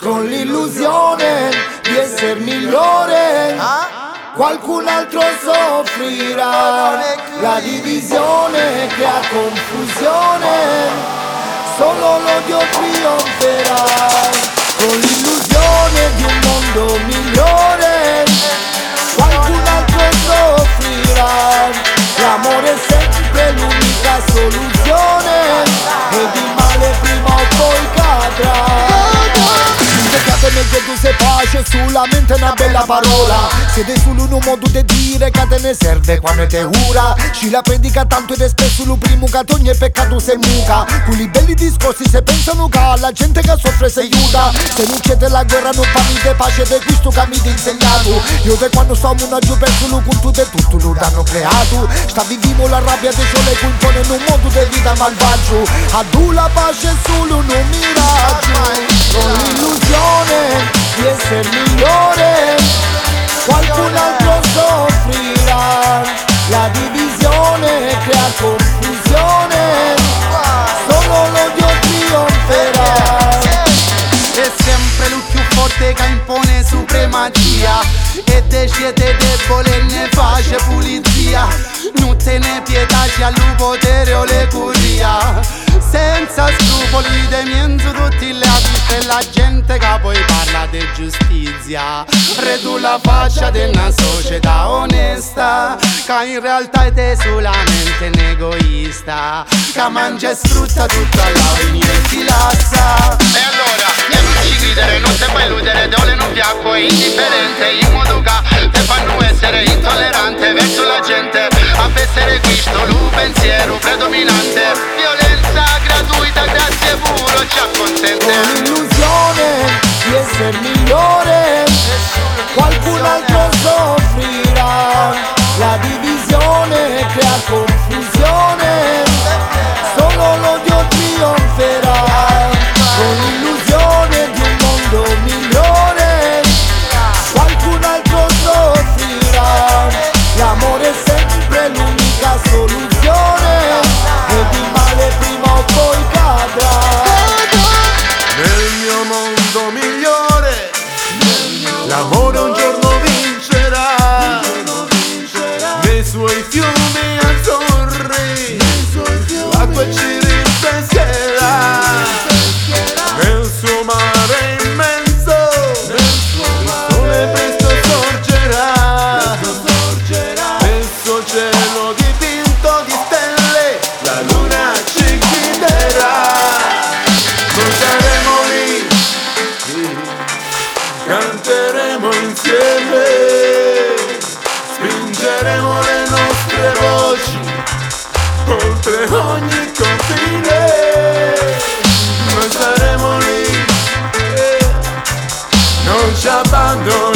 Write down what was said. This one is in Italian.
con l'illusione di essere migliore. Qualcun altro soffrirà, la divisione crea confusione, solo l'odio trionferà, con l'illusione di un mondo migliore. Qualcun altro soffrirà, l'amore è sempre l'unica soluzione, ed il male prima o poi cadrà. Nel che tu sei pace, sulla mente una bella parola. Siete solo un modo di dire che te ne serve quando te ura. Ci la predica tanto ed è spesso lo primo che ogni peccato sei muca. Quelli belli discorsi se pensano che la gente che soffre si aiuta. Se non c'è la guerra non fammi di pace, di questo che mi ti insegnato. Io da quando stiamo una giù penso lo culto di tutto lo hanno creato. Sta viviamo la rabbia dei sole che impone in un mondo di vita malvagio. A tu la pace è solo un miraggio, con l'illusione di essere migliore. Qualcun altro soffrirà, la divisione crea confusione, solo l'odio trionferà. È sempre lui più forte che impone supremacia, e decide debole e ne face pulizia. Non te ne pietà sia al potere o le curia, senza scrupoli dei mienzo tutti le avviste e la gente che poi parla di giustizia. Redu la faccia di una società onesta, che in realtà è solamente un egoista, che mangia e sfrutta tutta la venire e si lassa. E allora, e non ci credere, non te puoi illudere, dole non fiacco è indifferente, in modo che te fanno essere intollerante verso la gente, a essere questo lo pensiero predominante. Violenza gratuita, grazie puro ci acconsente. Con l'illusione di essere migliore, qualcun altro soffrirà, la divisione crea confusione, solo l'odio trionferà, con l'illusione di un mondo migliore. Qualcun altro soffrirà, l'amore è sempre l'unica soluzione, ed il male prima o poi cadrà. Nel mio mondo migliore, l'amore un giorno vincerà, nei suoi fiumi azzurri, l'acqua ci rinfrescherà, nel suo mare immenso, il sole presto sorgerà, nel suo cielo dipinto di stelle, la luna ci guiderà. Noi saremo lì, canteremo insieme, spingeremo le nostre voci oltre ogni confine. Noi saremo lì, non ci abbandoneremo.